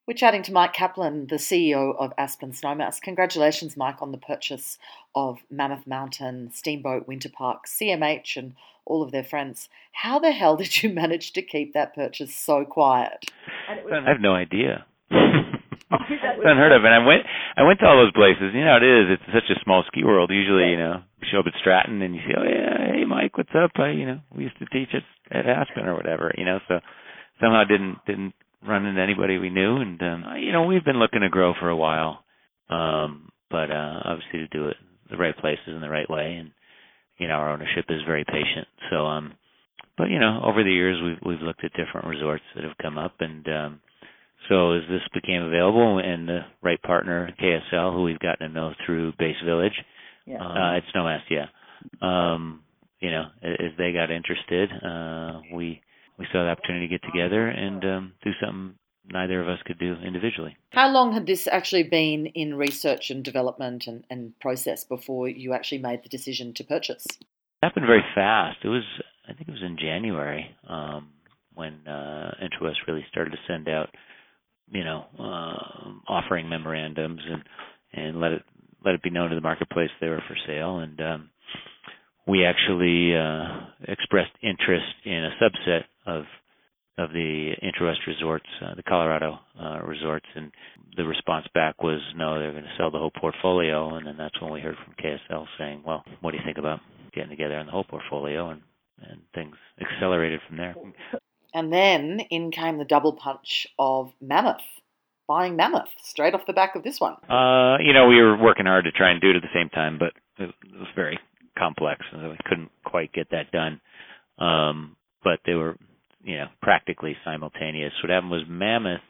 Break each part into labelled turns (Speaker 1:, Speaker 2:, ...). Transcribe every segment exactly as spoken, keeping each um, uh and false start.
Speaker 1: We're chatting to Mike Kaplan, the C E O of Aspen Snowmass. Congratulations, Mike, on the purchase of Mammoth Mountain, Steamboat Winter Park, C M H and all of their friends. How the hell did you manage to keep that purchase so quiet?
Speaker 2: Was, I have no idea. It's unheard of. And I went I went to all those places. You know how it is. It's such a small ski world. Usually, you know, you show up at Stratton and you say, oh, yeah, hey, Mike, what's up? I, you know, we used to teach at, at Aspen or whatever, you know, so somehow didn't didn't run into anybody we knew. And, um, you know, we've been looking to grow for a while, um, but uh, obviously to do it the right places in the right way. And, you know, our ownership is very patient. So, um, but, you know, over the years, we've, we've looked at different resorts that have come up. And um, so as this became available and the right partner, K S L, who we've gotten to know through Base Village, yeah. uh, at Snowmass, yeah, um, you know, as they got interested, uh, we we saw the opportunity to get together and um, do something neither of us could do individually.
Speaker 1: How long had this actually been in research and development and, and process before you actually made the decision to purchase?
Speaker 2: It happened very fast. It was, I think it was in January um, when uh, InterWest really started to send out, you know, uh, offering memorandums and, and let it let it be known to the marketplace they were for sale. And um, we actually uh, expressed interest in a subset of of the InterWest resorts, uh, the Colorado uh, resorts, and the response back was no, they're going to sell the whole portfolio. And then that's when we heard from K S L saying, well, what do you think about getting together on the whole portfolio? And, and things accelerated from there.
Speaker 1: And then in came the double punch of Mammoth, buying Mammoth straight off the back of this one.
Speaker 2: Uh, you know, we were working hard to try and do it at the same time, but it was very complex, and we couldn't quite get that done. Um, but they were, you know, practically simultaneous. What happened was Mammoth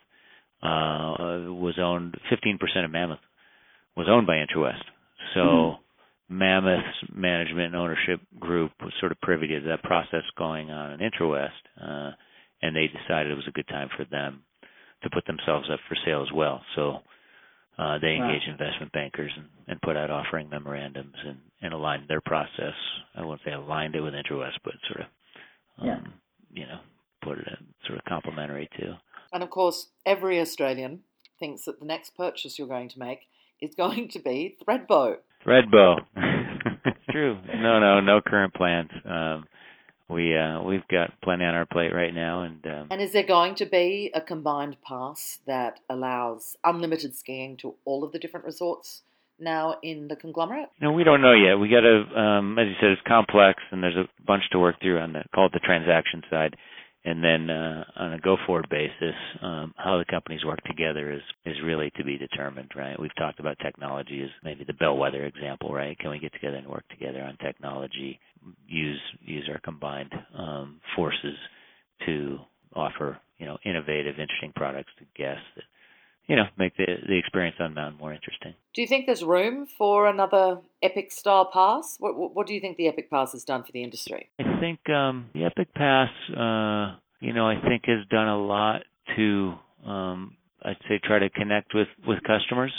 Speaker 2: uh, was owned, fifteen percent of Mammoth was owned by InterWest. So mm-hmm. Mammoth's management and ownership group was sort of privy to that process going on in InterWest, uh, and they decided it was a good time for them to put themselves up for sale as well. So uh, they engaged wow. investment bankers and, and put out offering memorandums and, and aligned their process. I won't say aligned it with InterWest, but sort of, um, yeah. you know, put it in sort of complementary too.
Speaker 1: And of course, every Australian thinks that the next purchase you're going to make is going to be Thredbo.
Speaker 2: Thredbo. It's true. No, no, no current plans. Um, we uh, we've got plenty on our plate right now, and um,
Speaker 1: and is there going to be a combined pass that allows unlimited skiing to all of the different resorts now in the conglomerate?
Speaker 2: No, we don't know yet. We got to, um, as you said, it's complex, and there's a bunch to work through on the call it the transaction side. And then uh, on a go-forward basis, um, how the companies work together is, is really to be determined, right? We've talked about technology as maybe the bellwether example, right? Can we get together and work together on technology, use use our combined um, forces to offer, you know, innovative, interesting products to guests that, you know, make the the experience on Mountain more interesting.
Speaker 1: Do you think there's room for another Epic-style pass? What, what do you think the Epic Pass has done for the industry?
Speaker 2: I think um, the Epic Pass, uh, you know, I think has done a lot to, um, I'd say, try to connect with, with customers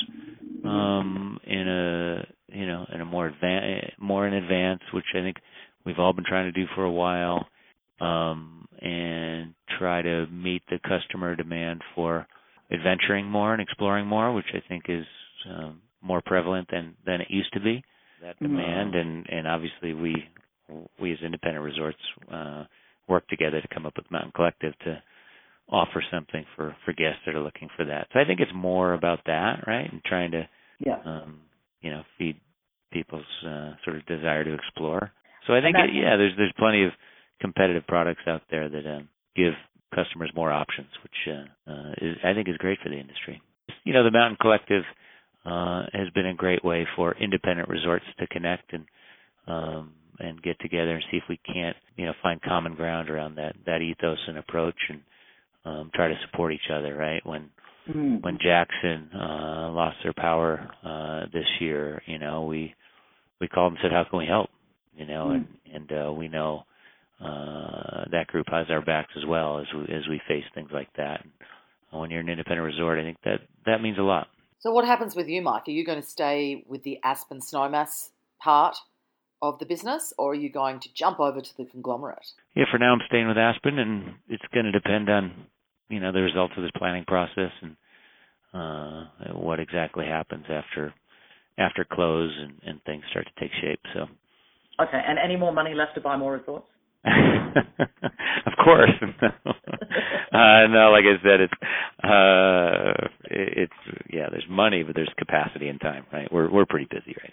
Speaker 2: um, in a, you know, in a more advan- more in advance, which I think we've all been trying to do for a while, um, and try to meet the customer demand for adventuring more and exploring more, which I think is um, more prevalent than, than it used to be. That demand, mm-hmm. and, and obviously we we as independent resorts uh, work together to come up with Mountain Collective to offer something for, for guests that are looking for that. So I think it's more about that, right, and trying to yeah. um, you know feed people's uh, sort of desire to explore. So I think it, yeah, there's there's plenty of competitive products out there that um, give customers more options, which uh, uh, is, I think is great for the industry. You know, the Mountain Collective uh, has been a great way for independent resorts to connect and um, and get together and see if we can't, you know, find common ground around that, that ethos and approach and um, try to support each other, right? When mm-hmm. when Jackson uh, lost their power uh, this year, you know, we we called and said, how can we help? You know, mm-hmm. and, and uh, we know Uh, that group has our backs as well as we, as we face things like that. And when you're an independent resort, I think that, that means a lot.
Speaker 1: So what happens with you, Mike? Are you going to stay with the Aspen Snowmass part of the business, or are you going to jump over to the conglomerate?
Speaker 2: Yeah, for now I'm staying with Aspen, and it's going to depend on, you know, the results of this planning process and uh, what exactly happens after after close and, and things start to take shape. So.
Speaker 3: Okay, and any more money left to buy more resorts?
Speaker 2: Of course. uh, no, like I said, it's uh, it's yeah. There's money, but there's capacity and time. Right? We're we're pretty busy right